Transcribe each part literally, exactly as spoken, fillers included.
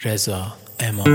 رضا امام.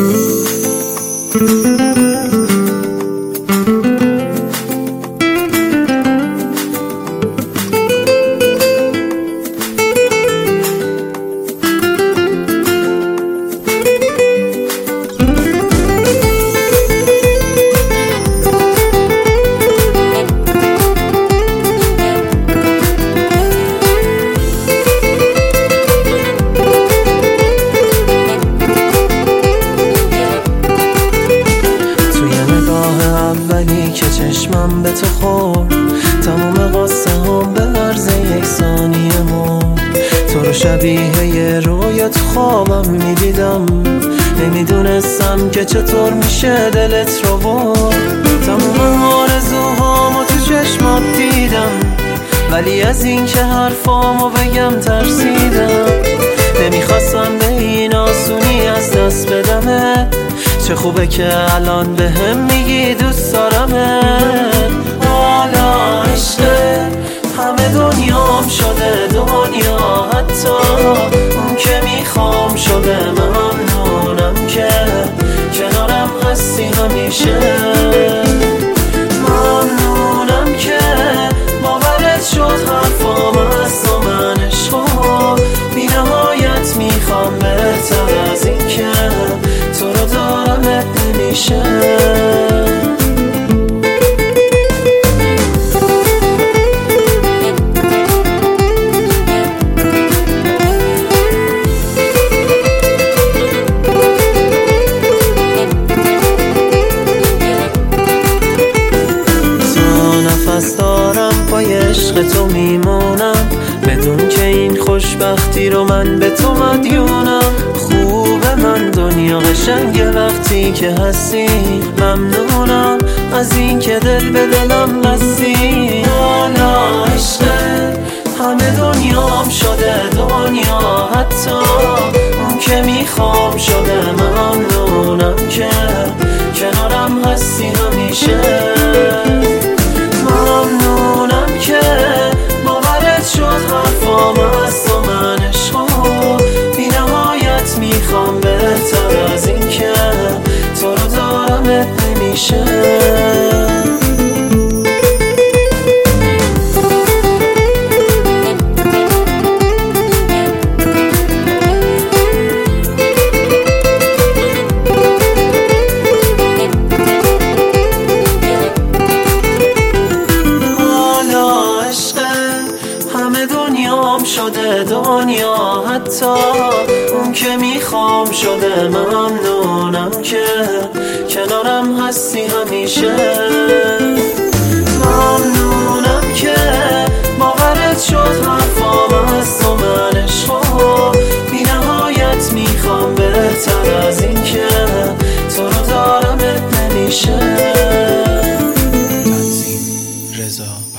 اولی که چشمم به تو خورد، تمام قصه هم به عرض یک ثانیه مرد. تو رو شبیه یه رویا تو خوابم میدیدم، نمیدونستم که چطور میشه دلت رو برد. تمام آرزوهامو تو چشمات دیدم، ولی از این که حرفامو بگم ترسیدم. نمیخواستم به این آسونی از دست بدمه، چه خوبه که الان به هم میگی دوست دارمت. حالا عشقه همه دنیام شده دنیا، حتی اون که میخوام شده. ممنونم که کنارم هستی همیشه، ممنونم که باورت شد حرفام از تو. من عشقو بی نهایت میخوام، بهتر از این که تو رو دارمت نمیشه. پای عشق تو میمونم، بدون که این خوشبختی رو من به تو مدیونم. خوبه من دنیا قشنگه وقتی که هستی، ممنونم از این که دل به دلم بستی. حالا عشقه همه دنیام شده دنیا، حتی اون که میخوام شده. ممنونم که کنارم هستی همیشه، ممنونم که باورت شد حرفام از تو. من عشقو بی نهایت میخوام، بهتر از این که تو رو دارمت نمیشه. شده دنیا، حتی اون که میخوام شده. ممنونم که کنارم هستی همیشه، ممنونم که باورت شد حرفام از تو. من عشقو بی نهایت میخوام، بهتر از این که تو رو دارمت نمیشه. تنظیم رضا